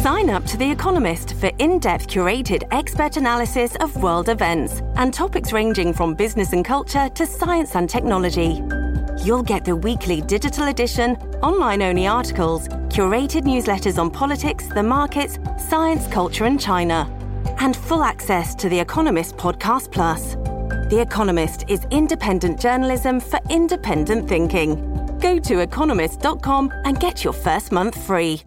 Sign up to The Economist for in-depth curated expert analysis of world events and topics ranging from business and culture to science and technology. You'll get the weekly digital edition, online-only articles, curated newsletters on politics, the markets, science, culture and China, and full access to The Economist Podcast Plus. The Economist is independent journalism for independent thinking. Go to economist.com and get your first month free.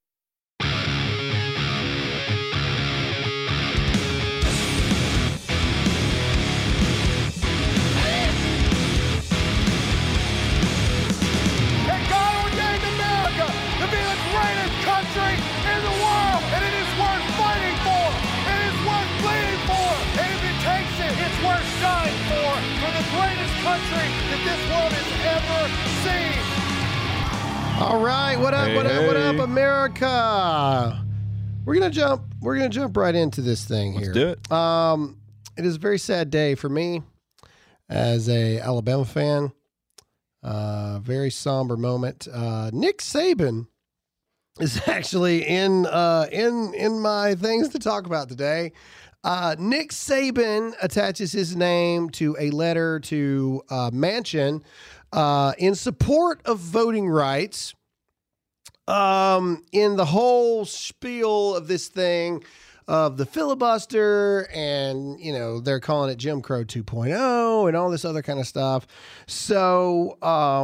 All right, what up, America? We're gonna jump right into this thing here. Let's do it. It is a very sad day for me as a Alabama fan. Very somber moment. Nick Saban is actually in my things to talk about today. Nick Saban attaches his name to a letter to Manchin in support of voting rights. In the whole spiel of this thing of the filibuster, and they're calling it Jim Crow 2.0 and all this other kind of stuff. So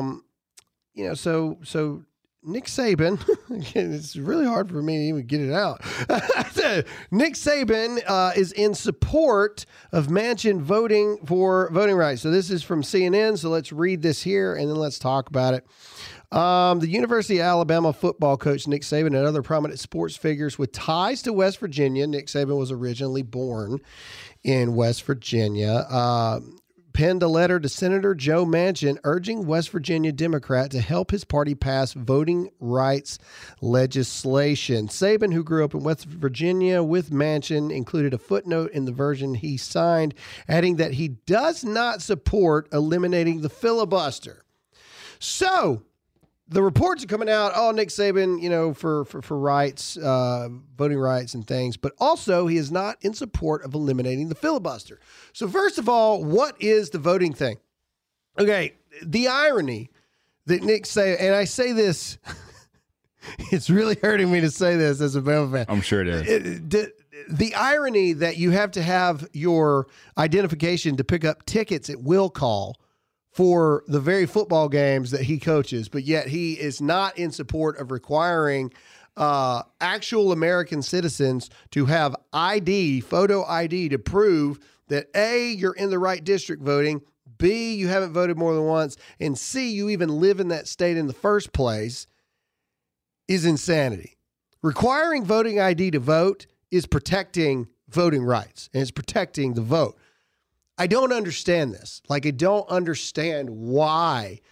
so Nick Saban, it's really hard for me to even get it out. Nick Saban is in support of Manchin voting for voting rights. So this is from CNN. So let's read this here and then let's talk about it. The University of Alabama football coach Nick Saban and other prominent sports figures with ties to West Virginia. Nick Saban was originally born in West Virginia. Penned a letter to Senator Joe Manchin urging West Virginia Democrat to help his party pass voting rights legislation. Saban, who grew up in West Virginia with Manchin, included a footnote in the version he signed, adding that he does not support eliminating the filibuster. So the reports are coming out, Nick Saban, for rights, voting rights and things, but also he is not in support of eliminating the filibuster. So first of all, what is the voting thing? Okay, the irony that Nick Saban, and I say this, it's really hurting me to say this as a Bama fan. I'm sure it is. The irony that you have to have your identification to pick up tickets at will call for the very football games that he coaches, but yet he is not in support of requiring actual American citizens to have photo ID to prove that A, you're in the right district voting, B, you haven't voted more than once, and C, you even live in that state in the first place, is insanity. Requiring voting ID to vote is protecting voting rights, and it's protecting the vote. I don't understand this. I don't understand why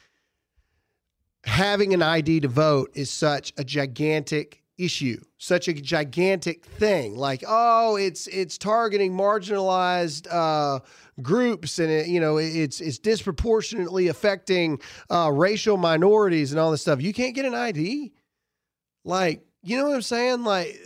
having an ID to vote is such a gigantic issue, such a gigantic thing. It's targeting marginalized groups, and it's disproportionately affecting racial minorities and all this stuff. You can't get an ID. You know what I'm saying?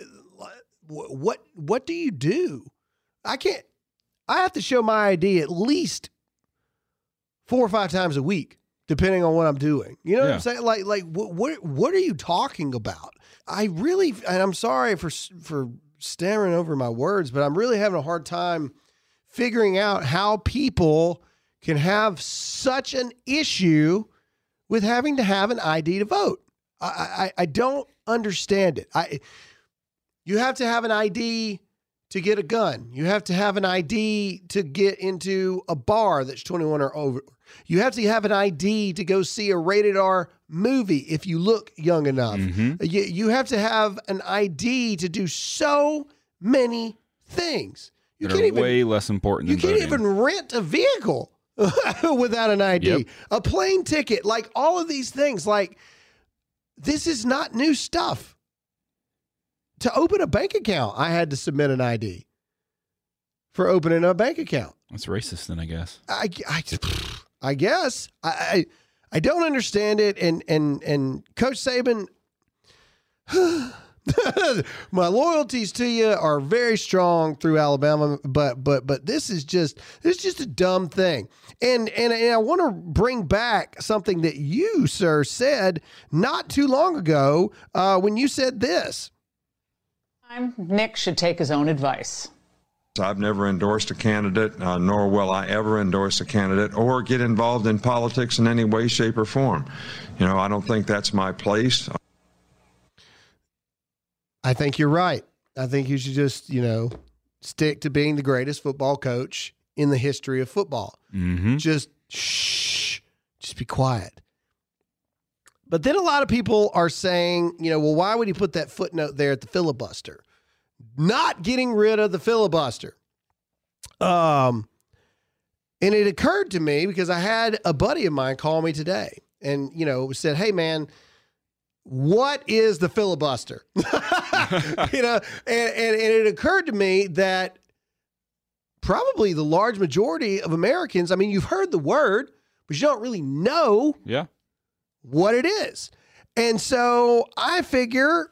What do you do? I have to show my ID at least 4 or 5 times a week, depending on what I'm doing. You know what I'm saying? What are you talking about? And I'm sorry for stammering over my words, but I'm really having a hard time figuring out how people can have such an issue with having to have an ID to vote. I don't understand it. You have to have an ID to get a gun. You have to have an ID to get into a bar that's 21 or over. You have to have an ID to go see a rated R movie if you look young enough. Mm-hmm. You have to have an ID to do so many things. You that are way less important than voting. You can't even rent a vehicle without an ID. Yep. A plane ticket, all of these things. This is not new stuff. To open a bank account, I had to submit an ID for opening a bank account. That's racist then, I guess. I guess. I don't understand it. And Coach Saban, My loyalties to you are very strong through Alabama, but this is just a dumb thing. And I want to bring back something that you, sir, said not too long ago when you said this. Nick should take his own advice. I've never endorsed a candidate, nor will I ever endorse a candidate or get involved in politics in any way, shape, or form. I don't think that's my place. I think you're right. I think you should just, stick to being the greatest football coach in the history of football. Mm-hmm. Just just be quiet. But then a lot of people are saying, well, why would he put that footnote there at the filibuster? Not getting rid of the filibuster. And it occurred to me because I had a buddy of mine call me today and, said, hey, man, what is the filibuster? And it occurred to me that probably the large majority of Americans, you've heard the word, but you don't really know what it is. And so I figure,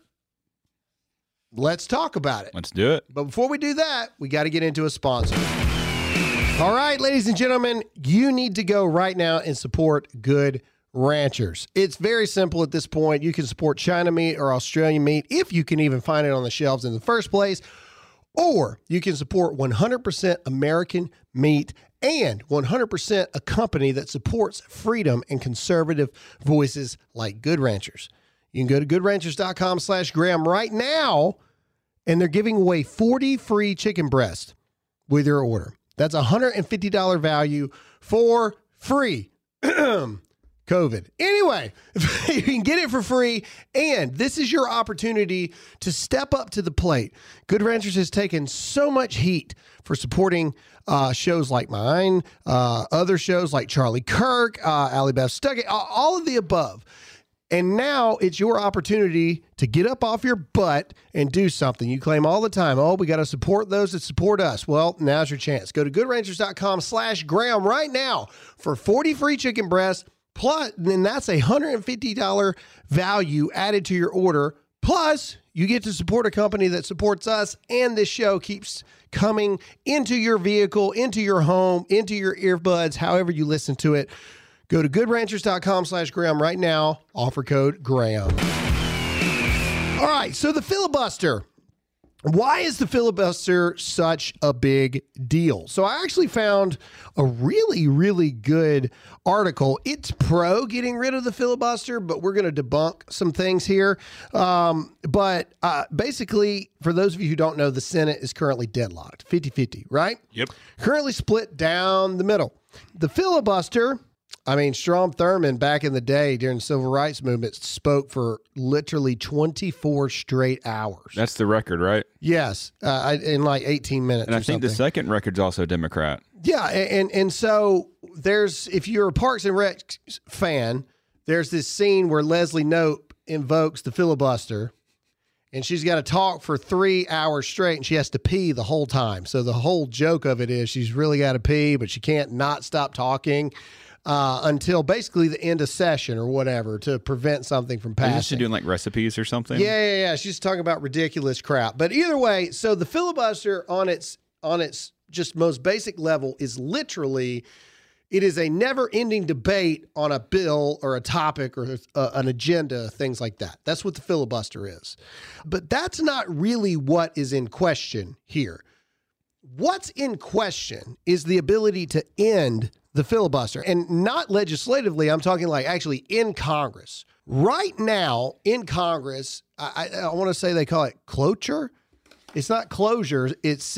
let's talk about it. Let's do it. But before we do that, we got to get into a sponsor. All right, ladies and gentlemen, you need to go right now and support Good Ranchers. It's very simple at this point. You can support China meat or Australian meat if you can even find it on the shelves in the first place, or you can support 100% American meat and 100% a company that supports freedom and conservative voices like Good Ranchers. You can go to goodranchers.com/Graham right now, and they're giving away 40 free chicken breasts with your order. That's a $150 value for free. COVID. Anyway, you can get it for free, and this is your opportunity to step up to the plate. Good Ranchers has taken so much heat for supporting shows like mine, other shows like Charlie Kirk, Allie Beth Stuckey, all of the above. And now it's your opportunity to get up off your butt and do something. You claim all the time, we got to support those that support us. Well, now's your chance. Go to goodranchers.com/Graham right now for 40 free chicken breasts. Plus, then that's a $150 value added to your order. Plus, you get to support a company that supports us, and this show keeps coming into your vehicle, into your home, into your earbuds, however you listen to it. Go to goodranchers.com/Graham right now. Offer code Graham. All right, so the filibuster. Why is the filibuster such a big deal? So I actually found a really, really good article. It's pro getting rid of the filibuster, but we're going to debunk some things here. But basically, for those of you who don't know, the Senate is currently deadlocked, 50-50, right? Yep. Currently split down the middle. The filibuster... Strom Thurmond back in the day during the Civil Rights Movement spoke for literally 24 straight hours. That's the record, right? Yes, in like 18 minutes. And I think the second record's also Democrat. Yeah, and so if you're a Parks and Rec fan, there's this scene where Leslie Knope invokes the filibuster, and she's got to talk for 3 hours straight, and she has to pee the whole time. So the whole joke of it is she's really got to pee, but she can't not stop talking. Until basically the end of session or whatever to prevent something from passing. Isn't she doing like recipes or something? Yeah. She's talking about ridiculous crap. But either way, so the filibuster on its just most basic level is literally, it is a never-ending debate on a bill or a topic or an agenda, things like that. That's what the filibuster is. But that's not really what is in question here. What's in question is the ability to end the filibuster, and not legislatively. I'm talking like actually in Congress. Right now in Congress, I want to say they call it cloture. It's not closure. It's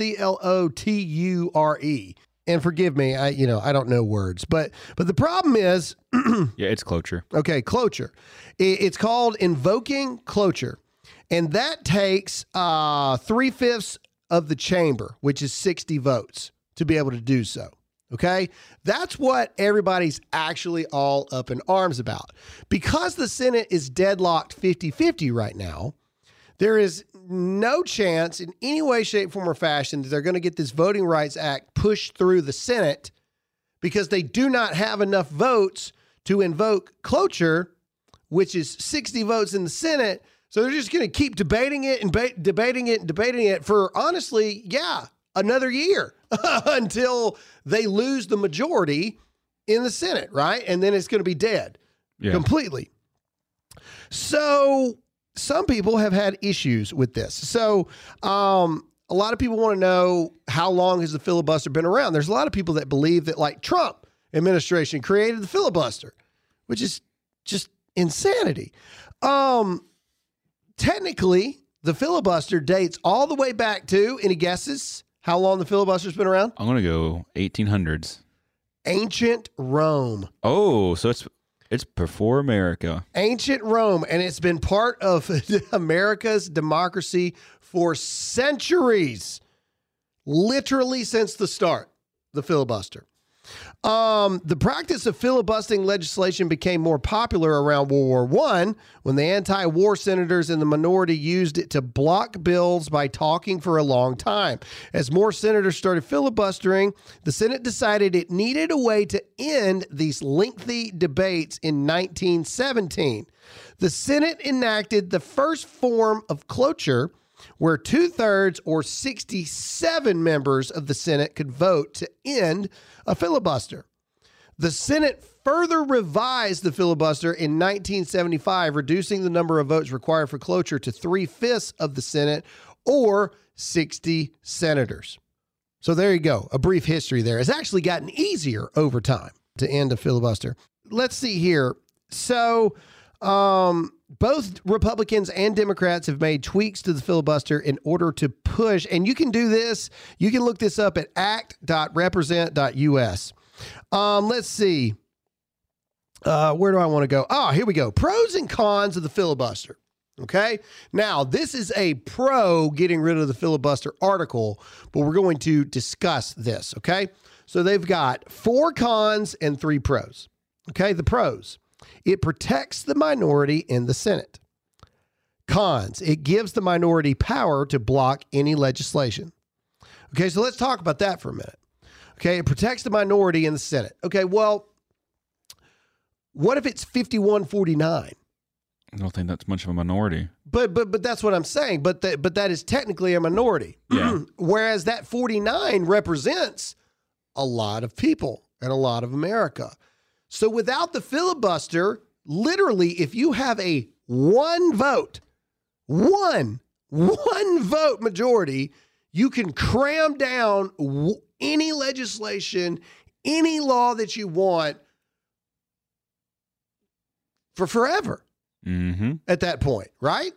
CLOTURE. And forgive me, I don't know words, but the problem is, yeah, it's cloture. Okay, cloture. It's called invoking cloture, and that takes 3/5 of the chamber, which is 60 votes, to be able to do so. Okay, that's what everybody's actually all up in arms about. Because the Senate is deadlocked 50-50 right now, there is no chance in any way, shape, form, or fashion that they're going to get this Voting Rights Act pushed through the Senate because they do not have enough votes to invoke cloture, which is 60 votes in the Senate. So they're just going to keep debating it and debating it for, honestly, another year until they lose the majority in the Senate, right? And then it's going to be dead completely. So some people have had issues with this. So a lot of people want to know, how long has the filibuster been around? There's a lot of people that believe that, like, Trump administration created the filibuster, which is just insanity. Technically, the filibuster dates all the way back to, any guesses how long the filibuster's been around? I'm going to go 1800s. Ancient Rome. Oh, so it's before America. Ancient Rome, and it's been part of America's democracy for centuries, literally since the start, the filibuster. The practice of filibustering legislation became more popular around World War I, when the anti-war senators in the minority used it to block bills by talking for a long time. As more senators started filibustering, the Senate decided it needed a way to end these lengthy debates in 1917. The Senate enacted the first form of cloture, where 2/3 or 67 members of the Senate could vote to end a filibuster. The Senate further revised the filibuster in 1975, reducing the number of votes required for cloture to 3/5 of the Senate, or 60 senators. So there you go. A brief history there. It's actually gotten easier over time to end a filibuster. Let's see here. So, both Republicans and Democrats have made tweaks to the filibuster in order to push, and you can do this. You can look this up at act.represent.us. Let's see. Where do I want to go? Here we go. Pros and cons of the filibuster. Okay. Now, this is a pro getting rid of the filibuster article, but we're going to discuss this. Okay. So they've got 4 cons and 3 pros. Okay. The pros: it protects the minority in the Senate. Cons: it gives the minority power to block any legislation. Okay, so let's talk about that for a minute. Okay, it protects the minority in the Senate. Okay, well, what if it's 51-49? I don't think that's much of a minority. But that's what I'm saying. But that is technically a minority. Yeah. Whereas that 49 represents a lot of people and a lot of America. So without the filibuster, literally, if you have a one vote majority, you can cram down any legislation, any law that you want for forever at that point, right?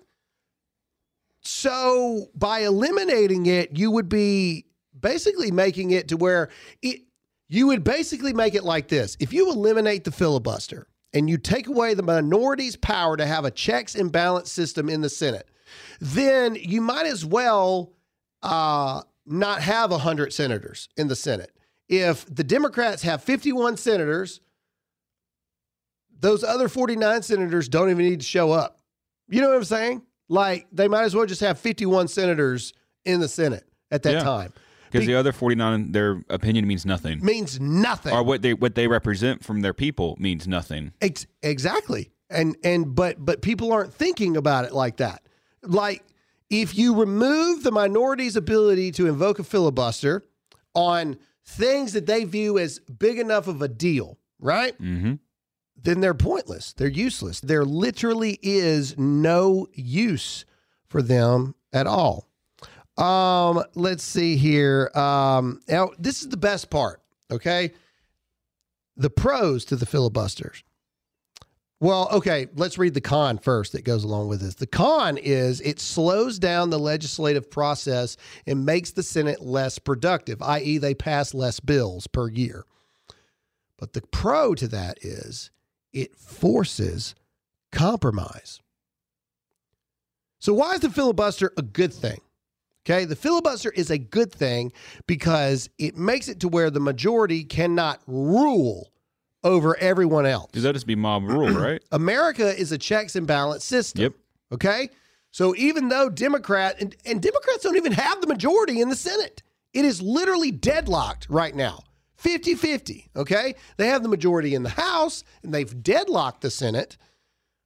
So by eliminating it, you would be basically making it to where you would basically make it like this. If you eliminate the filibuster and you take away the minority's power to have a checks and balance system in the Senate, then you might as well not have 100 senators in the Senate. If the Democrats have 51 senators, those other 49 senators don't even need to show up. You know what I'm saying? Like, they might as well just have 51 senators in the Senate at that time. Because the other 49, their opinion means nothing. Means nothing. Or what they represent from their people means nothing. Exactly. But people aren't thinking about it like that. Like, if you remove the minority's ability to invoke a filibuster on things that they view as big enough of a deal, right? Mm-hmm. Then they're pointless. They're useless. There literally is no use for them at all. Let's see here. Now, this is the best part, okay? The pros to the filibusters. Well, okay, let's read the con first that goes along with this. The con is it slows down the legislative process and makes the Senate less productive, i.e. they pass less bills per year. But the pro to that is it forces compromise. So why is the filibuster a good thing? Okay, the filibuster is a good thing because it makes it to where the majority cannot rule over everyone else. Does that just be mob rule, right? America is a checks and balance system. Yep. Okay? So even though Democrats don't even have the majority in the Senate, it is literally deadlocked right now. 50-50, okay? They have the majority in the House, and they've deadlocked the Senate.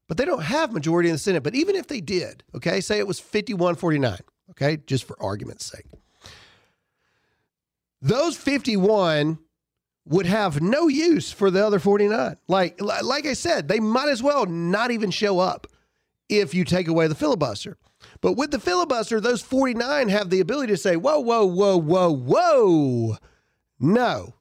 but they don't have majority in the Senate. But even if they did, okay, say it was 51-49, okay, just for argument's sake. Those 51 would have no use for the other 49. Like I said, they might as well not even show up if you take away the filibuster. But with the filibuster, those 49 have the ability to say, whoa, whoa, whoa, whoa, whoa. No.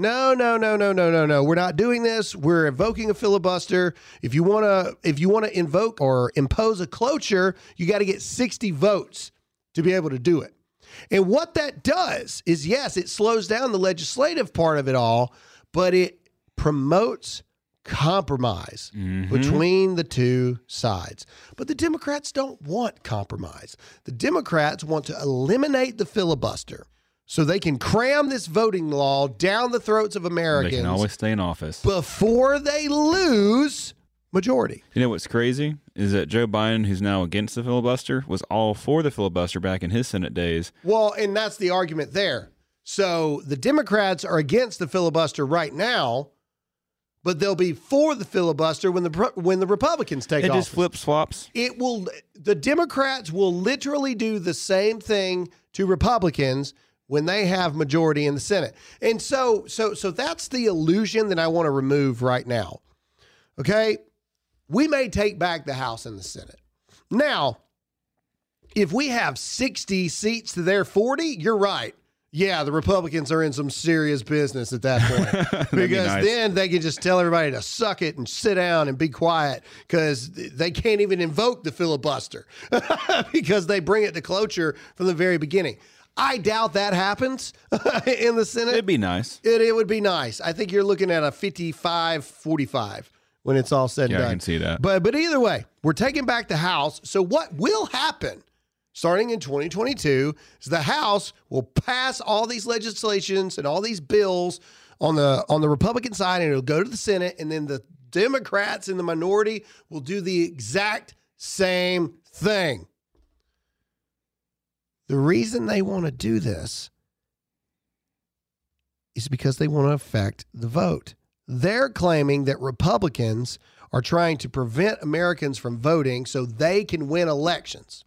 We're not doing this. We're invoking a filibuster. If you want to invoke or impose a cloture, you got to get 60 votes to be able to do it. And what that does is, yes, it slows down the legislative part of it all, but it promotes compromise between the two sides. But the Democrats don't want compromise. The Democrats want to eliminate the filibuster so they can cram this voting law down the throats of Americans. They can always stay in office before they lose majority. You know what's crazy is that Joe Biden, who's now against the filibuster, was all for the filibuster back in his Senate days. Well, and that's the argument there. So the Democrats are against the filibuster right now, but they'll be for the filibuster when the Republicans take office. It just flip-flops. The Democrats will literally do the same thing to Republicans when they have majority in the Senate. And so that's the illusion that I want to remove right now. Okay? We may take back the House and the Senate. Now, if we have 60 seats to their 40, you're right. Yeah, the Republicans are in some serious business at that point. Because then they can just tell everybody to suck it and sit down and be quiet because they can't even invoke the filibuster because they bring it to cloture from the very beginning. I doubt that happens in the Senate. It'd be nice. It would be nice. I think you're looking at a 55-45 when it's all said and done. Yeah, I can see that. But either way, we're taking back the House. So what will happen starting in 2022 is the House will pass all these legislations and all these bills on the Republican side, and it'll go to the Senate, and then the Democrats in the minority will do the exact same thing. The reason they want to do this is because they want to affect the vote. They're claiming that Republicans are trying to prevent Americans from voting so they can win elections.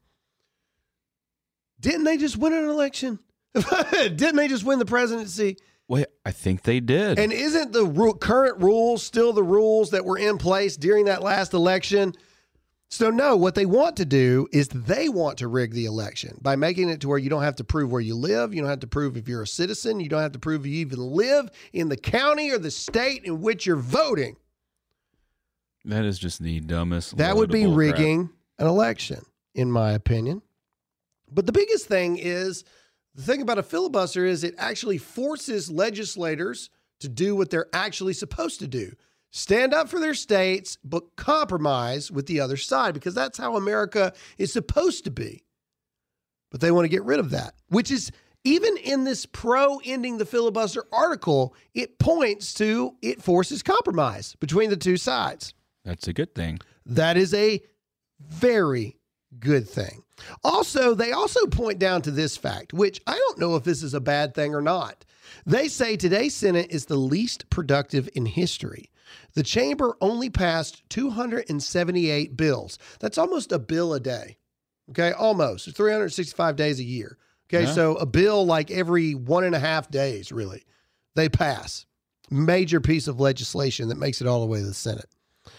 Didn't they just win an election? Didn't they just win the presidency? Wait, I think they did. And isn't the current rules still the rules that were in place during that last election? So no, what they want to do is they want to rig the election by making it to where you don't have to prove where you live. You don't have to prove if you're a citizen. You don't have to prove you even live in the county or the state in which you're voting. That is just the dumbest. That would be rigging crap. An election, in my opinion. But the biggest thing is, the thing about a filibuster is it actually forces legislators to do what they're actually supposed to do. Stand up for their states, but compromise with the other side, because that's how America is supposed to be. But they want to get rid of that, which is, even in this pro-ending the filibuster article, it points to, it forces compromise between the two sides. That's a good thing. That is a very good thing. Also, they also point down to this fact, which I don't know if this is a bad thing or not. They say today's Senate is the least productive in history. The chamber only passed 278 bills. That's almost a bill a day. Okay, almost 365 days a year. Okay, So a bill like every 1.5 days, really, they pass. Major piece of legislation that makes it all the way to the Senate.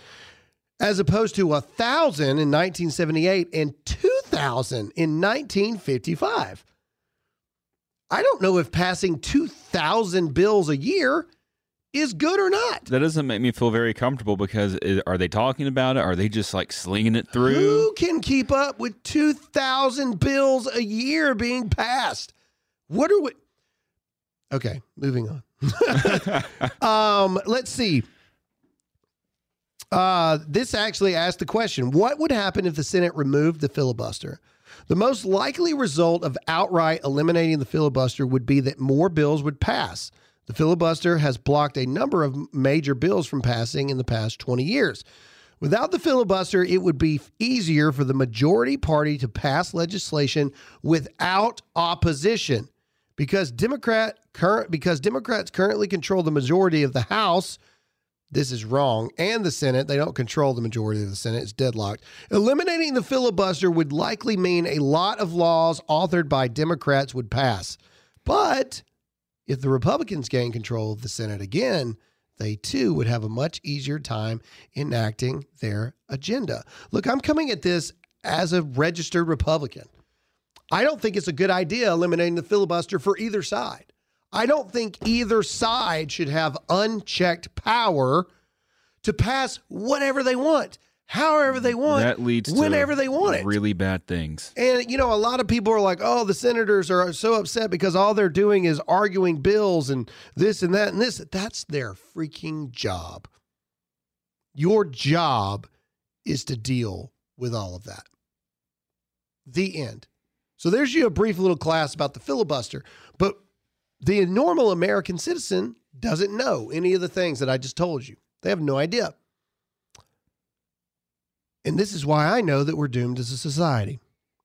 As opposed to 1,000 in 1978 and 2,000 in 1955. I don't know if passing 2,000 bills a year is good or not. That doesn't make me feel very comfortable because are they talking about it? Are they just like slinging it through? Who can keep up with 2,000 bills a year being passed? What are we? Okay, moving on. Let's see. This actually asked the question, what would happen if the Senate removed the filibuster? The most likely result of outright eliminating the filibuster would be that more bills would pass. The filibuster has blocked a number of major bills from passing in the past 20 years. Without the filibuster, it would be easier for the majority party to pass legislation without opposition. Because Democrats currently control the majority of the House, this is wrong, and the Senate, they don't control the majority of the Senate, it's deadlocked. Eliminating the filibuster would likely mean a lot of laws authored by Democrats would pass. But if the Republicans gain control of the Senate again, they too would have a much easier time enacting their agenda. Look, I'm coming at this as a registered Republican. I don't think it's a good idea eliminating the filibuster for either side. I don't think either side should have unchecked power to pass whatever they want, however they want, that leads whenever to they want it. Really bad things. And, you know, a lot of people are like, oh, the senators are so upset because all they're doing is arguing bills and this and that and this. That's their freaking job. Your job is to deal with all of that. The end. So there's you a brief little class about the filibuster. But the normal American citizen doesn't know any of the things that I just told you. They have no idea. And this is why I know that we're doomed as a society.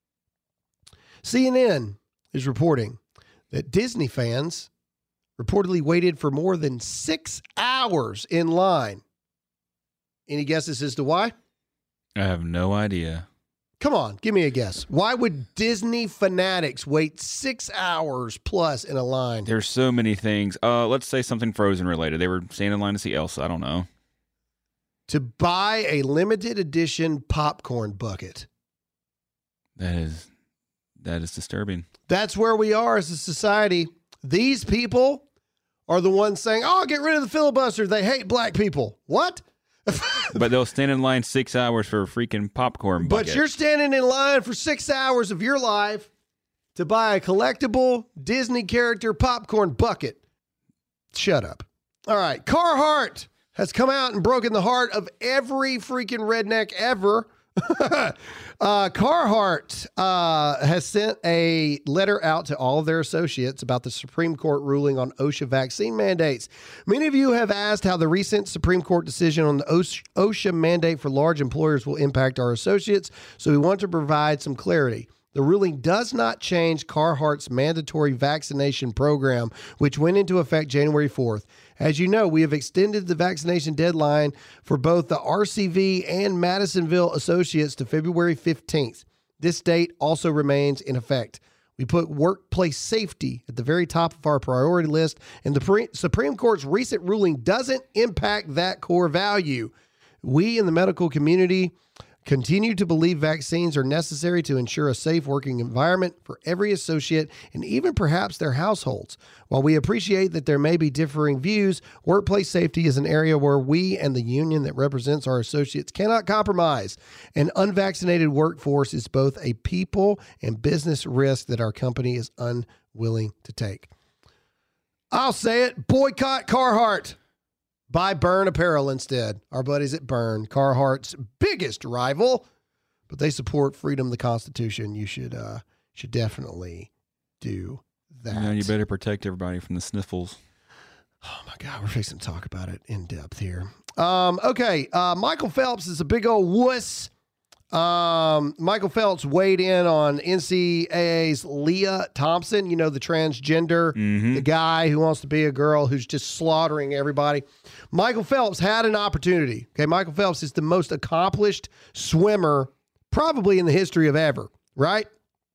CNN is reporting that Disney fans reportedly waited for more than 6 hours in line. Any guesses as to why? I have no idea. Come on, give me a guess. Why would Disney fanatics wait 6 hours plus in a line? There's so many things. Let's say something Frozen related. They were standing in line to see Elsa. I don't know. To buy a limited edition popcorn bucket. That is disturbing. That's where we are as a society. These people are the ones saying, oh, get rid of the filibuster. They hate black people. What? But they'll stand in line 6 hours for a freaking popcorn bucket. But you're standing in line for 6 hours of your life to buy a collectible Disney character popcorn bucket. Shut up. All right. Carhartt has come out and broken the heart of every freaking redneck ever. Carhartt has sent a letter out to all of their associates about the Supreme Court ruling on OSHA vaccine mandates. Many of you have asked how the recent Supreme Court decision on the OSHA mandate for large employers will impact our associates, so we want to provide some clarity. The ruling does not change Carhartt's mandatory vaccination program, which went into effect January 4th. As you know, we have extended the vaccination deadline for both the RCV and Madisonville associates to February 15th. This date also remains in effect. We put workplace safety at the very top of our priority list, and the Supreme Court's recent ruling doesn't impact that core value. We in the medical community continue to believe vaccines are necessary to ensure a safe working environment for every associate and even perhaps their households. While we appreciate that there may be differing views, workplace safety is an area where we and the union that represents our associates cannot compromise. An unvaccinated workforce is both a people and business risk that our company is unwilling to take. I'll say it, boycott Carhartt. Buy Byrne Apparel instead. Our buddies at Byrne, Carhartt's biggest rival, but they support freedom, the Constitution. You should definitely do that. Yeah, you better protect everybody from the sniffles. Oh my God, we're fixing to talk about it in depth here. Okay, Michael Phelps is a big old wuss. Michael Phelps weighed in on NCAA's Leah Thompson, you know, the transgender, the guy who wants to be a girl who's just slaughtering everybody. Michael Phelps had an opportunity. Okay, Michael Phelps is the most accomplished swimmer probably in the history of ever, right?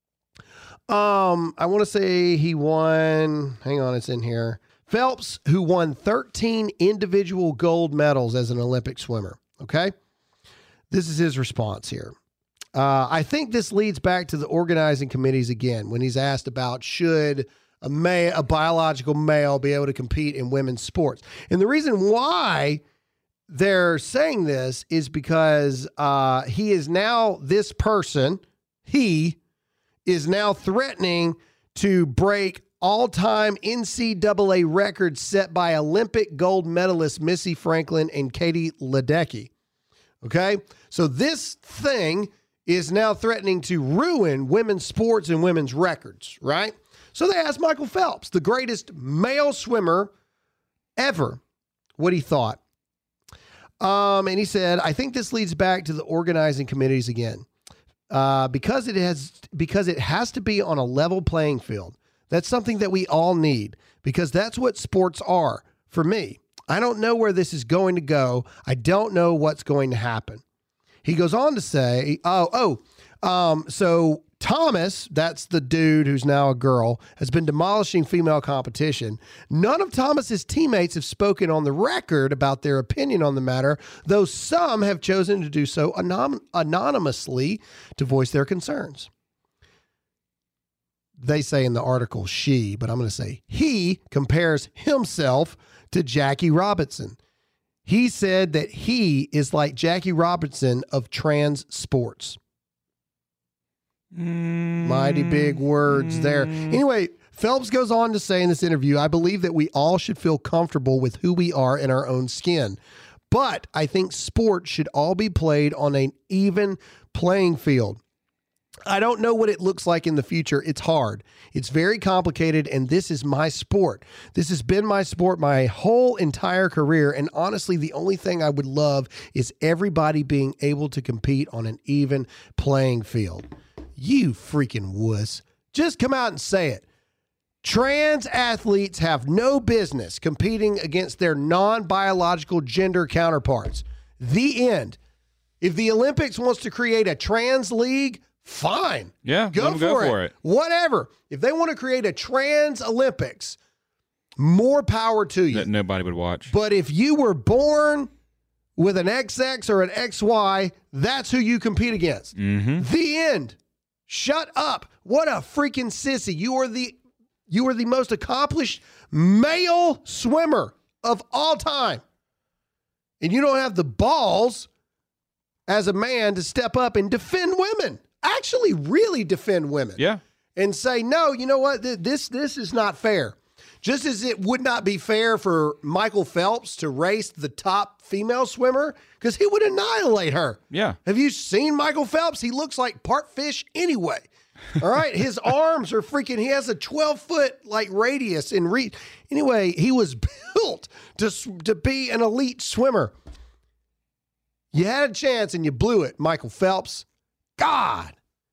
I want to say he won, hang on, it's in here. Phelps, who won 13 individual gold medals as an Olympic swimmer, okay? This is his response here. I think this leads back to the organizing committees again when he's asked about should a biological male be able to compete in women's sports. And the reason why they're saying this is because he is now threatening to break all-time NCAA records set by Olympic gold medalist Missy Franklin and Katie Ledecky. Okay, so this thing is now threatening to ruin women's sports and women's records, right? So they asked Michael Phelps, the greatest male swimmer ever, what he thought. And he said, I think this leads back to the organizing committees again. Because it has to be on a level playing field. That's something that we all need because that's what sports are for me. I don't know where this is going to go. I don't know what's going to happen. He goes on to say, so Thomas, that's the dude who's now a girl, has been demolishing female competition. None of Thomas's teammates have spoken on the record about their opinion on the matter, though some have chosen to do so anonymously to voice their concerns. They say in the article she, but I'm going to say he compares himself to Jackie Robinson. He said that he is like Jackie Robinson of trans sports. Mighty big words there. Anyway, Phelps goes on to say in this interview, I believe that we all should feel comfortable with who we are in our own skin. But I think sports should all be played on an even playing field. I don't know what it looks like in the future. It's hard. It's very complicated, and this is my sport. This has been my sport my whole entire career, and honestly, the only thing I would love is everybody being able to compete on an even playing field. You freaking wuss. Just come out and say it. Trans athletes have no business competing against their non-biological gender counterparts. The end. If the Olympics wants to create a trans league, fine. Yeah, go for it. Whatever. If they want to create a trans Olympics, more power to you. That nobody would watch. But if you were born with an XX or an XY, that's who you compete against. Mm-hmm. The end. Shut up. What a freaking sissy. You are the most accomplished male swimmer of all time. And you don't have the balls as a man to step up and defend women. Actually really defend women. Yeah. And say, no, you know what? This is not fair. Just as it would not be fair for Michael Phelps to race the top female swimmer because he would annihilate her. Yeah. Have you seen Michael Phelps? He looks like part fish anyway. All right. His arms are freaking, he has a 12-foot like radius in reach. Anyway, he was built to be an elite swimmer. You had a chance and you blew it, Michael Phelps. God,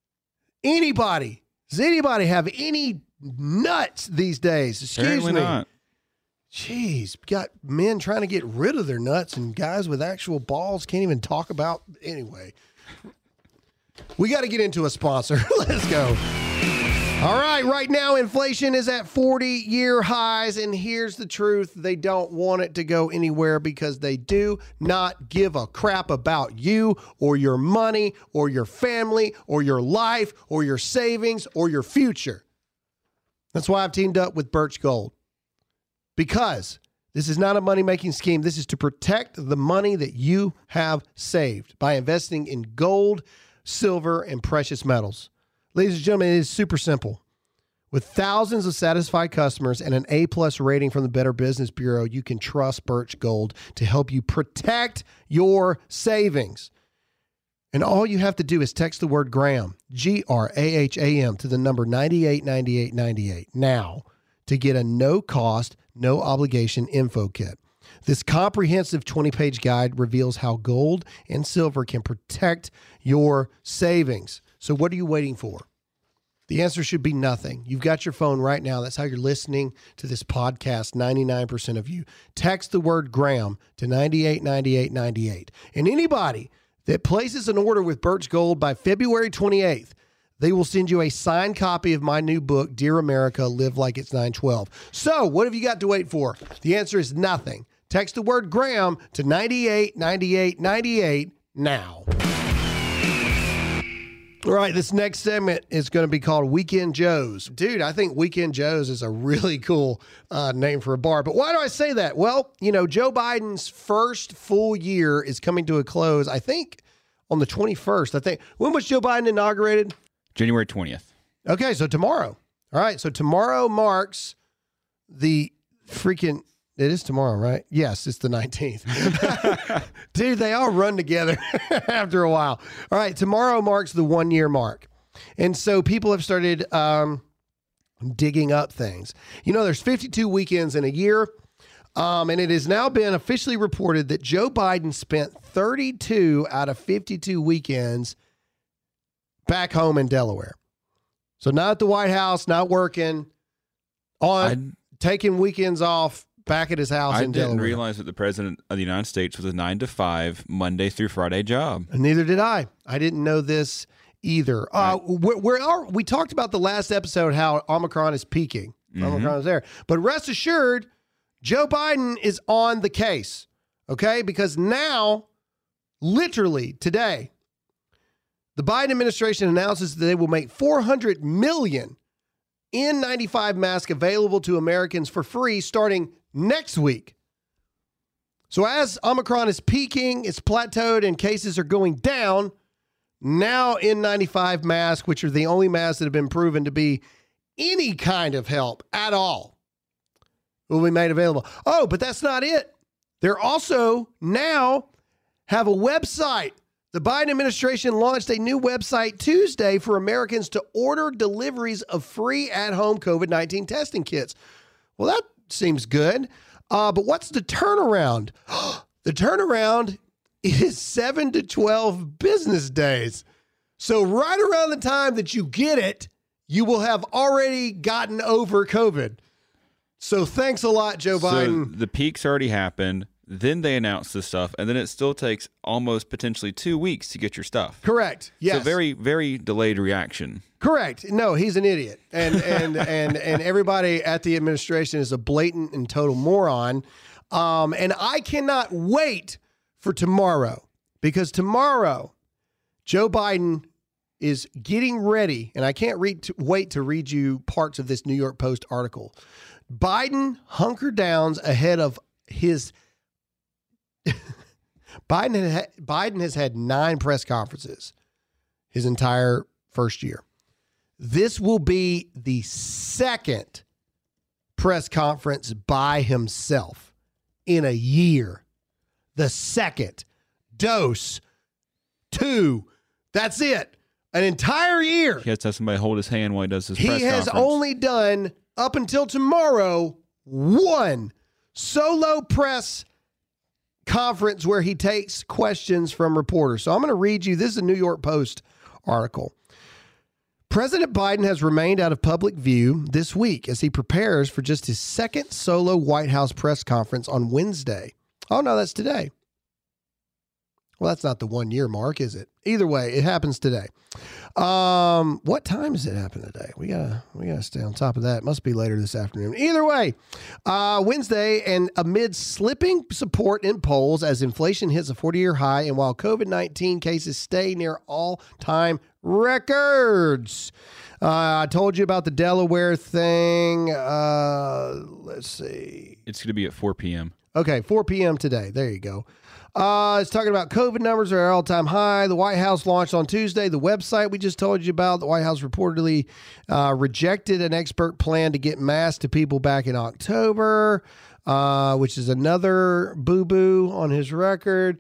does anybody have any nuts these days? Excuse me. Not. Jeez, got men trying to get rid of their nuts and guys with actual balls can't even talk about. Anyway, we got to get into a sponsor. Let's go. All right now inflation is at 40-year highs, and here's the truth. They don't want it to go anywhere because they do not give a crap about you or your money or your family or your life or your savings or your future. That's why I've teamed up with Birch Gold. Because this is not a money-making scheme. This is to protect the money that you have saved by investing in gold, silver, and precious metals. Ladies and gentlemen, it is super simple. With thousands of satisfied customers and an A+ rating from the Better Business Bureau, you can trust Birch Gold to help you protect your savings. And all you have to do is text the word Graham, Graham, to the number 989898 now to get a no-cost, no-obligation info kit. This comprehensive 20-page guide reveals how gold and silver can protect your savings. So what are you waiting for? The answer should be nothing. You've got your phone right now. That's how you're listening to this podcast, 99% of you. Text the word Graham to 989898. And anybody that places an order with Birch Gold by February 28th, they will send you a signed copy of my new book, Dear America, Live Like It's 912. So what have you got to wait for? The answer is nothing. Text the word Graham to 989898 now. All right, this next segment is going to be called Weekend Joe's. Dude, I think Weekend Joe's is a really cool name for a bar. But why do I say that? Well, you know, Joe Biden's first full year is coming to a close, I think, on the 21st. I think. When was Joe Biden inaugurated? January 20th. Okay, so tomorrow. All right, so tomorrow marks the freaking... It is tomorrow, right? Yes, it's the 19th. Dude, they all run together after a while. All right, tomorrow marks the 1-year mark. And so people have started digging up things. You know, there's 52 weekends in a year, and it has now been officially reported that Joe Biden spent 32 out of 52 weekends back home in Delaware. So not at the White House, not working, taking weekends off back at his house in Delaware. I didn't realize that the president of the United States was a 9 to 5 Monday through Friday job. Neither did I. I didn't know this either. We talked about the last episode how Omicron is peaking. Omicron is there. But rest assured, Joe Biden is on the case, okay? Because now, literally today, the Biden administration announces that they will make 400 million N95 masks available to Americans for free starting next week. So as Omicron is peaking, it's plateaued, and cases are going down, now N95 masks, which are the only masks that have been proven to be any kind of help at all, will be made available. Oh, but that's not it. They're also now have a website. The Biden administration launched a new website Tuesday for Americans to order deliveries of free at-home COVID-19 testing kits. Well, that seems good. But what's the turnaround? The turnaround is 7 to 12 business days. So right around the time that you get it, you will have already gotten over COVID. So thanks a lot, Joe Biden. So the peak's already happened. Then they announce this stuff, and then it still takes almost potentially 2 weeks to get your stuff. Correct. Yes. So very, very delayed reaction. Correct. No, he's an idiot. And everybody at the administration is a blatant and total moron. And I cannot wait for tomorrow, because tomorrow Joe Biden is getting ready, and I can't wait to read you parts of this New York Post article. Biden hunkered down ahead of his Biden has had 9 press conferences his entire first year. This will be the second press conference by himself in a year. The second. Dose. 2. That's it. An entire year. He has to have somebody hold his hand while he does his press conference. He has only done, up until tomorrow, 1 solo press conference where he takes questions from reporters. So I'm going to read you, this is a New York Post article. President Biden has remained out of public view this week as he prepares for just his second solo White House press conference on Wednesday. Oh, no, that's today. Well, that's not the 1 year mark, is it? Either way, it happens today. What time does it happen today? We gotta stay on top of that. It must be later this afternoon. Either way, Wednesday, and amid slipping support in polls as inflation hits a 40-year high, and while COVID-19 cases stay near all-time records. I told you about the Delaware thing. Let's see. It's going to be at 4 p.m. Okay, 4 p.m. today. There you go. It's talking about COVID numbers are at all-time high. The White House launched on Tuesday the website we just told you about. The White House reportedly rejected an expert plan to get masks to people back in October, which is another boo-boo on his record.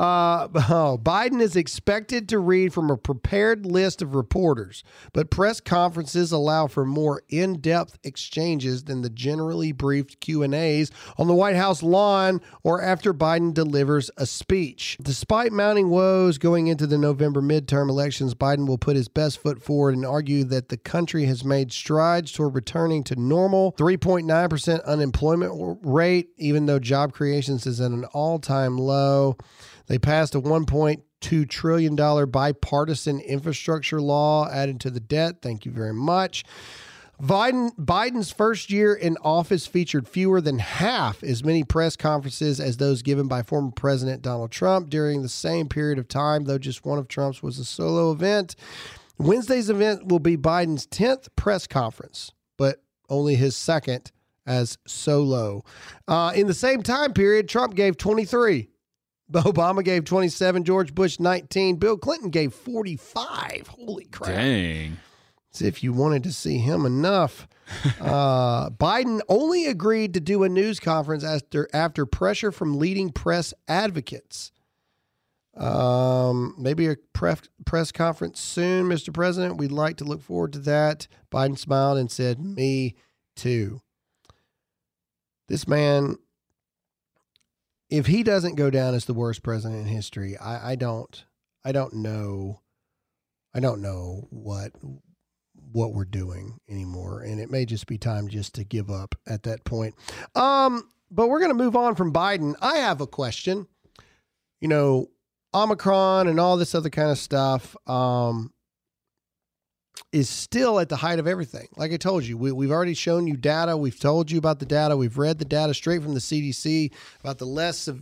Biden is expected to read from a prepared list of reporters, but press conferences allow for more in-depth exchanges than the generally briefed Q&As on the White House lawn or after Biden delivers a speech. Despite mounting woes going into the November midterm elections, Biden will put his best foot forward and argue that the country has made strides toward returning to normal 3.9% unemployment rate, even though job creations is at an all-time low. They passed a $1.2 trillion bipartisan infrastructure law added to the debt. Thank you very much. Biden's first year in office featured fewer than half as many press conferences as those given by former President Donald Trump during the same period of time, though just one of Trump's was a solo event. Wednesday's event will be Biden's 10th press conference, but only his second as solo. In the same time period, Trump gave 23. Obama gave 27, George Bush 19, Bill Clinton gave 45. Holy crap. Dang. As if you wanted to see him enough. Biden only agreed to do a news conference after pressure from leading press advocates. Maybe a press conference soon, Mr. President. We'd like to look forward to that. Biden smiled and said, "Me too." This man, if he doesn't go down as the worst president in history, I don't know what we're doing anymore. And it may just be time just to give up at that point. But we're going to move on from Biden. I have a question. You know, Omicron and all this other kind of stuff is still at the height of everything. Like I told you, we've already shown you data. We've told you about the data. We've read the data straight from the CDC about the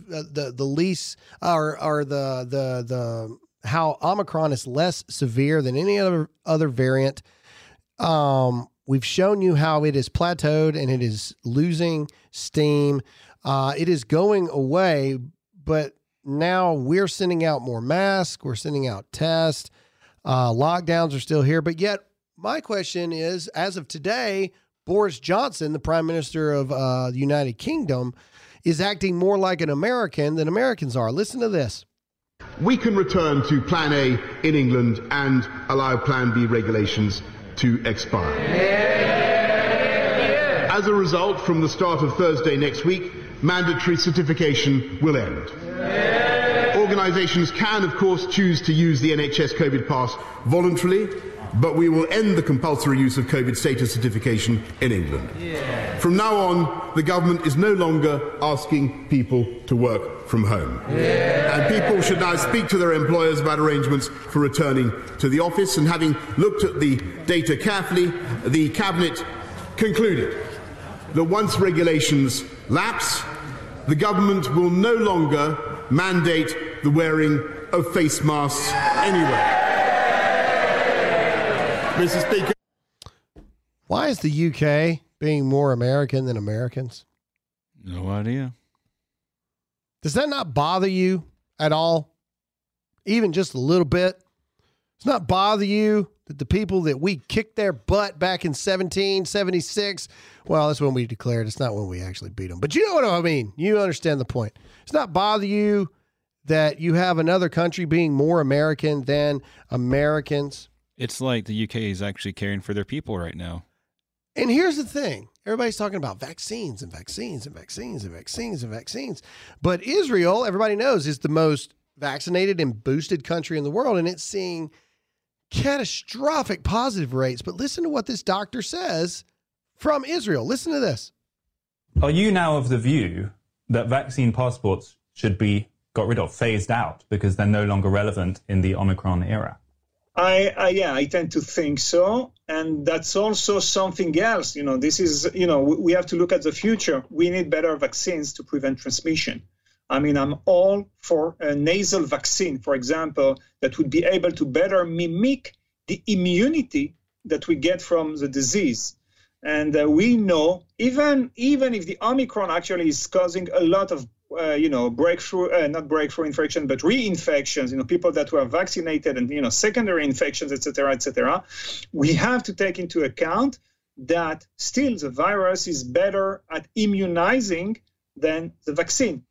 how Omicron is less severe than any other variant. We've shown you how it is plateaued and it is losing steam. It is going away, but now we're sending out more masks. We're sending out tests. Lockdowns are still here. But yet my question is, as of today, Boris Johnson, the Prime Minister of the United Kingdom, is acting more like an American than Americans are. Listen to this. We can return to Plan A in England and allow Plan B regulations to expire. As a result, from the start of Thursday next week, mandatory certification will end. Organisations can, of course, choose to use the NHS COVID pass voluntarily, but we will end the compulsory use of COVID status certification in England. From now on, the government is no longer asking people to work from home. And people should now speak to their employers about arrangements for returning to the office. And having looked at the data carefully, the Cabinet concluded that once regulations lapse, the government will no longer mandate the wearing of face masks anyway. Mr. Speaker. Why is the UK being more American than Americans? No idea. Does that not bother you at all? Even just a little bit? Does not bother you that the people that we kicked their butt back in 1776, well, that's when we declared. It's not when we actually beat them. But you know what I mean. You understand the point. Does not bother you that you have another country being more American than Americans? It's like the UK is actually caring for their people right now. And here's the thing. Everybody's talking about vaccines and vaccines and vaccines and vaccines and vaccines. But Israel, everybody knows, is the most vaccinated and boosted country in the world, and it's seeing catastrophic positive rates. But listen to what this doctor says from Israel. Listen to this. Are you now of the view that vaccine passports should be got rid of, phased out, because they're no longer relevant in the Omicron era? I tend to think so. And that's also something else. You know, this is, you know, we have to look at the future. We need better vaccines to prevent transmission. I mean, I'm all for a nasal vaccine, for example, that would be able to better mimic the immunity that we get from the disease. And we know, even if the Omicron actually is causing a lot of not breakthrough infection, but reinfections, people that were vaccinated and, secondary infections, et cetera, we have to take into account that still the virus is better at immunizing than the vaccine.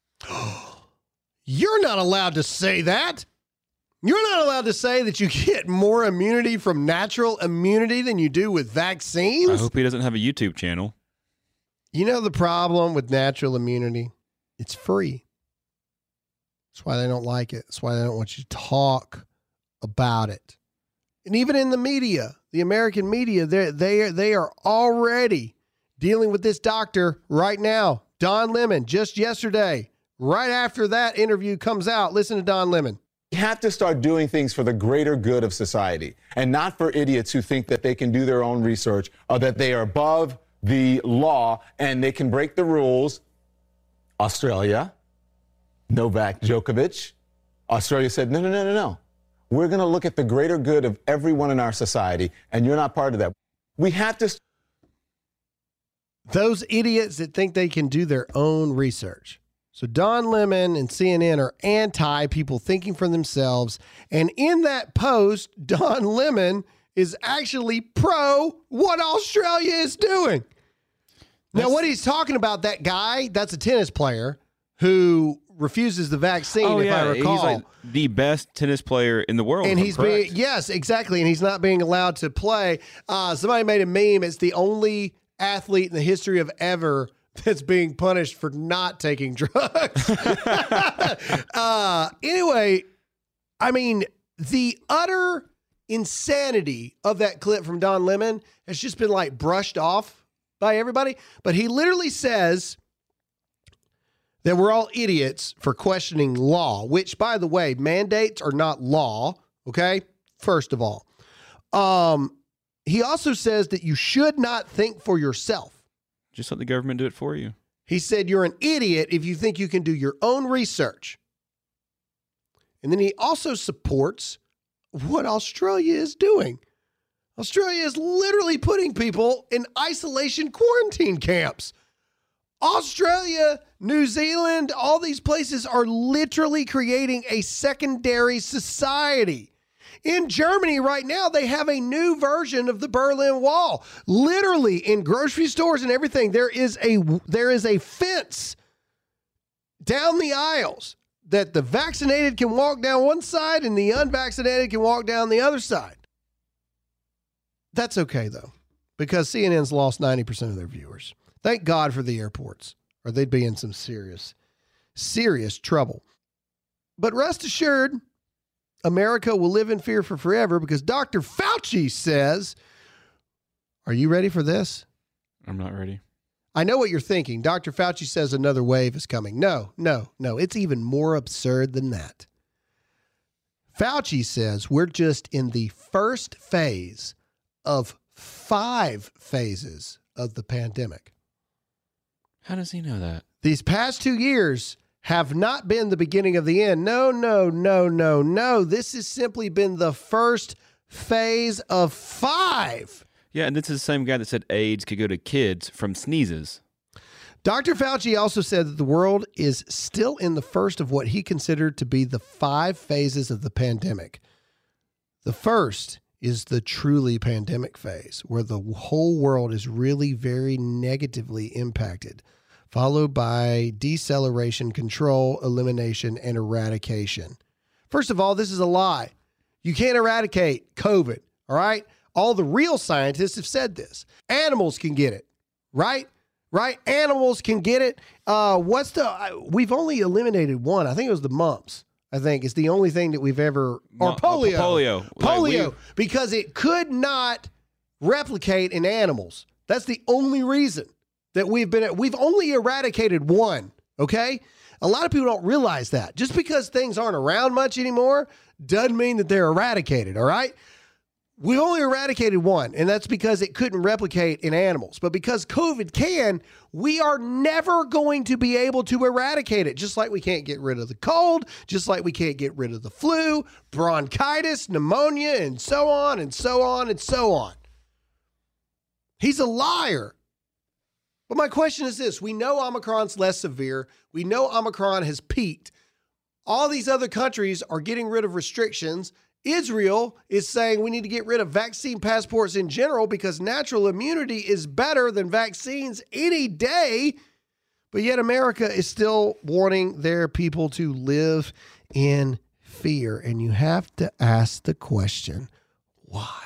You're not allowed to say that. You're not allowed to say that you get more immunity from natural immunity than you do with vaccines. I hope he doesn't have a YouTube channel. You know the problem with natural immunity? It's free. That's why they don't like it. That's why they don't want you to talk about it. And even in the media, the American media, they are already dealing with this doctor right now. Don Lemon, just yesterday, right after that interview comes out. Listen to Don Lemon. We have to start doing things for the greater good of society and not for idiots who think that they can do their own research or that they are above the law and they can break the rules. Australia, Novak Djokovic, Australia said, no. We're going to look at the greater good of everyone in our society, and you're not part of that. We have to. Those idiots that think they can do their own research. So Don Lemon and CNN are anti people thinking for themselves. And in that post, Don Lemon is actually pro what Australia is doing. Now, what he's talking about, that guy, that's a tennis player who refuses the vaccine, I recall. He's like the best tennis player in the world. And he's being, yes, exactly. And he's not being allowed to play. Somebody made a meme. It's the only athlete in the history of ever that's being punished for not taking drugs. Anyway, I mean, the utter insanity of that clip from Don Lemon has just been like brushed off by everybody. But he literally says that we're all idiots for questioning law, which, by the way, mandates are not law, okay? First of all. He also says that you should not think for yourself. Just let the government do it for you. He said you're an idiot if you think you can do your own research. And then he also supports what Australia is doing. Australia is literally putting people in isolation quarantine camps. Australia, New Zealand, all these places are literally creating a secondary society. In Germany right now, they have a new version of the Berlin Wall. Literally in grocery stores and everything, there is a fence down the aisles that the vaccinated can walk down one side and the unvaccinated can walk down the other side. That's okay, though, because CNN's lost 90% of their viewers. Thank God for the airports, or they'd be in some serious, serious trouble. But rest assured, America will live in fear for forever because Dr. Fauci says, are you ready for this? I'm not ready. I know what you're thinking. Dr. Fauci says another wave is coming. No. It's even more absurd than that. Fauci says we're just in the first phase of 5 phases of the pandemic. How does he know that? These past 2 years have not been the beginning of the end. No. This has simply been the first phase of 5. Yeah, and this is the same guy that said AIDS could go to kids from sneezes. Dr. Fauci also said that the world is still in the first of what he considered to be the 5 phases of the pandemic. The first is the truly pandemic phase, where the whole world is really very negatively impacted, followed by deceleration, control, elimination, and eradication. First of all, this is a lie. You can't eradicate COVID, all right? All the real scientists have said this. Animals can get it, right? Right? Animals can get it. We've only eliminated one. I think it was the mumps. I think it's the only thing that we've ever, or polio. Polio, because it could not replicate in animals. That's the only reason that we've only eradicated one, okay? A lot of people don't realize that. Just because things aren't around much anymore doesn't mean that they're eradicated, all right? We only eradicated one, and that's because it couldn't replicate in animals. But because COVID can, we are never going to be able to eradicate it. Just like we can't get rid of the cold, just like we can't get rid of the flu, bronchitis, pneumonia, and so on and so on and so on. He's a liar. But my question is this. We know Omicron's less severe. We know Omicron has peaked. All these other countries are getting rid of restrictions. Israel is saying we need to get rid of vaccine passports in general because natural immunity is better than vaccines any day. But yet America is still wanting their people to live in fear. And you have to ask the question, why?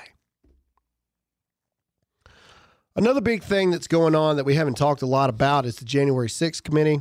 Another big thing that's going on that we haven't talked a lot about is the January 6th committee.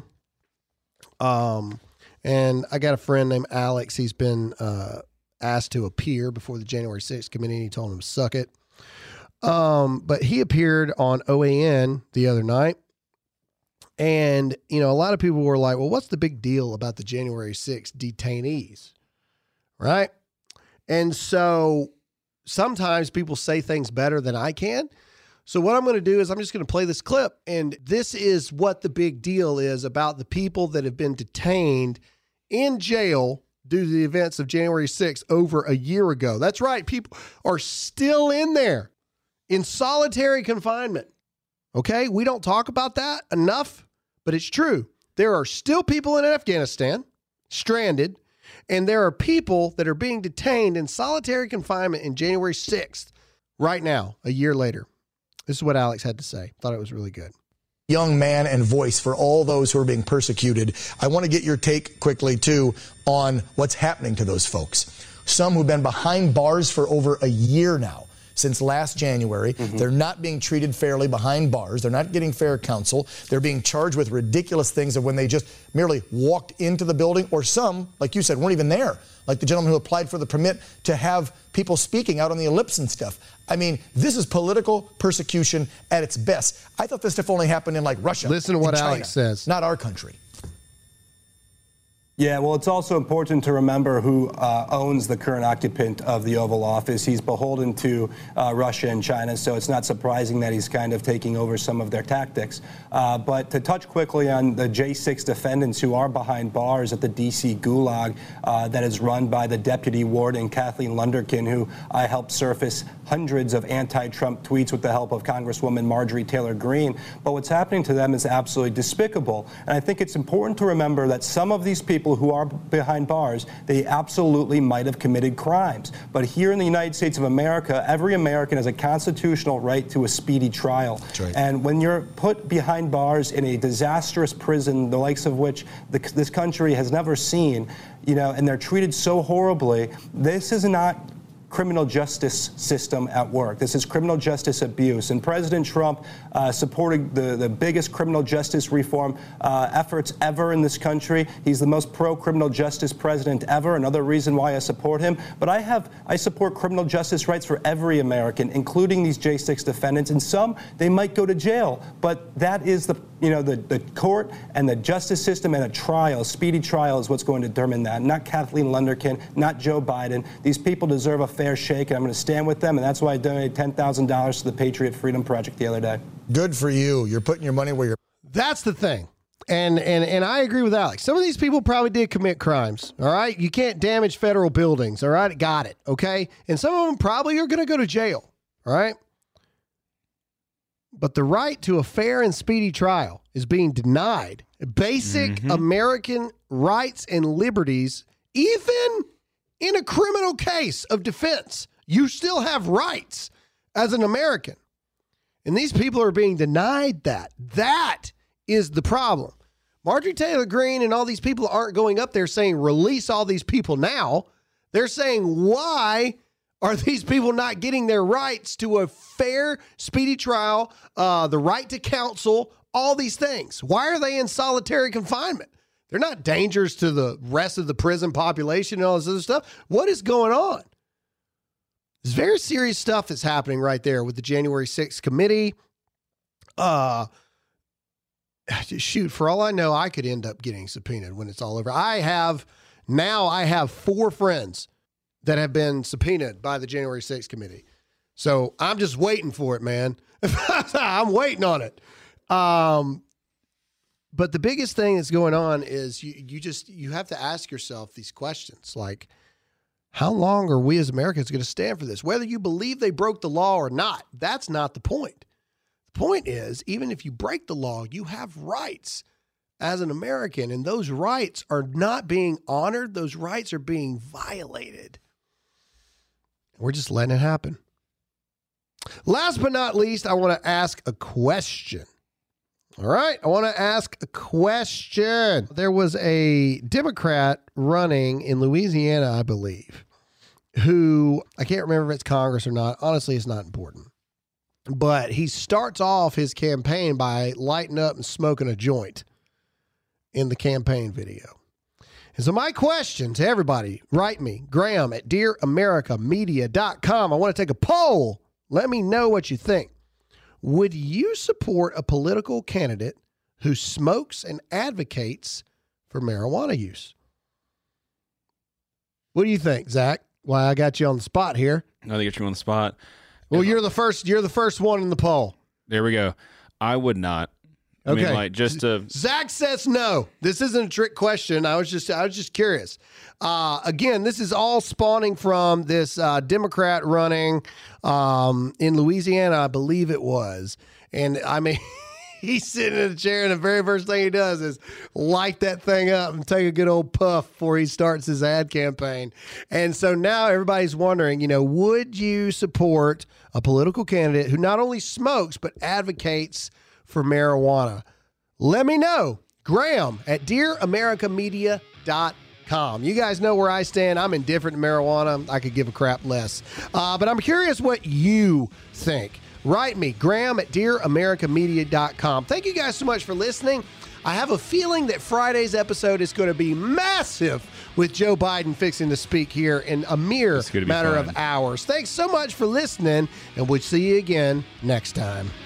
And I got a friend named Alex. He's been asked to appear before the January 6th committee, and he told him to suck it. But he appeared on OAN the other night. And, you know, a lot of people were like, well, what's the big deal about the January 6th detainees? Right? And so sometimes people say things better than I can. So what I'm going to do is I'm just going to play this clip. And this is what the big deal is about the people that have been detained in jail due to the events of January 6th over a year ago. That's right. People are still in there in solitary confinement. Okay. We don't talk about that enough, but it's true. There are still people in Afghanistan stranded, and there are people that are being detained in solitary confinement in January 6th right now, a year later. This is what Alex had to say. Thought it was really good. Young man and voice for all those who are being persecuted. I want to get your take quickly, too, on what's happening to those folks. Some who've been behind bars for over a year now, since last January. They're not being treated fairly behind bars. They're not getting fair counsel. They're being charged with ridiculous things of when they just merely walked into the building, or some, like you said, weren't even there. Like the gentleman who applied for the permit to have people speaking out on the ellipse and stuff. I mean, this is political persecution at its best. I thought this stuff only happened in like Russia. Listen to what China, Alex says. Not our country. Yeah, well, it's also important to remember who owns the current occupant of the Oval Office. He's beholden to Russia and China, so it's not surprising that he's kind of taking over some of their tactics. But to touch quickly on the J6 defendants who are behind bars at the D.C. Gulag that is run by the deputy warden, Kathleen Lunderkin, who I helped surface hundreds of anti-Trump tweets with the help of Congresswoman Marjorie Taylor Greene. But what's happening to them is absolutely despicable. And I think it's important to remember that some of these people who are behind bars, they absolutely might have committed crimes. But here in the United States of America, every American has a constitutional right to a speedy trial. That's right. And when you're put behind bars in a disastrous prison, the likes of which this country has never seen, and they're treated so horribly, this is not criminal justice system at work. This is criminal justice abuse. And President Trump supported the biggest criminal justice reform efforts ever in this country. He's the most pro-criminal justice president ever, another reason why I support him. But I support criminal justice rights for every American, including these J6 defendants. And some, they might go to jail. But that is the court and the justice system, and a speedy trial is what's going to determine that. Not Kathleen Lunderkin, not Joe Biden. These people deserve a fair shake, and I'm going to stand with them, and that's why I donated $10,000 to the Patriot Freedom Project the other day. Good for you. You're putting your money where you're... That's the thing. And I agree with Alex. Some of these people probably did commit crimes, all right? You can't damage federal buildings, all right? Got it, okay? And some of them probably are going to go to jail, all right? But the right to a fair and speedy trial is being denied. Basic American rights and liberties, even in a criminal case of defense, you still have rights as an American. And these people are being denied that. That is the problem. Marjorie Taylor Greene and all these people aren't going up there saying, release all these people now. They're saying, why are these people not getting their rights to a fair, speedy trial, the right to counsel, all these things? Why are they in solitary confinement? They're not dangers to the rest of the prison population and all this other stuff. What is going on? There's very serious stuff that's happening right there with the January 6th committee. Shoot, for all I know, I could end up getting subpoenaed when it's all over. I have 4 friends that have been subpoenaed by the January 6th committee. So I'm just waiting for it, man. I'm waiting on it. But the biggest thing that's going on is you have to ask yourself these questions, like, how long are we as Americans going to stand for this? Whether you believe they broke the law or not, that's not the point. The point is, even if you break the law, you have rights as an American, and those rights are not being honored. Those rights are being violated. We're just letting it happen. Last but not least, I want to ask a question. All right, I want to ask a question. There was a Democrat running in Louisiana, I believe, who, I can't remember if it's Congress or not. Honestly, it's not important. But he starts off his campaign by lighting up and smoking a joint in the campaign video. And so my question to everybody, write me, Graham at DearAmericaMedia.com. I want to take a poll. Let me know what you think. Would you support a political candidate who smokes and advocates for marijuana use? What do you think, Zach? Why, I got you on the spot here. No, they get you on the spot. Well, you're the first one in the poll. There we go. I would not. Okay. Zach says no. This isn't a trick question. I was just curious. Again, this is all spawning from this Democrat running in Louisiana, I believe it was. And I mean, he's sitting in a chair, and the very first thing he does is light that thing up and take a good old puff before he starts his ad campaign. And so now everybody's wondering, would you support a political candidate who not only smokes but advocates for marijuana? Let me know. Graham at DearAmericaMedia.com. You guys know where I stand. I'm indifferent to marijuana. I could give a crap less. But I'm curious what you think. Write me, Graham at DearAmericaMedia.com. Thank you guys so much for listening. I have a feeling that Friday's episode is going to be massive with Joe Biden fixing to speak here in a mere matter of hours. Thanks so much for listening, and we'll see you again next time.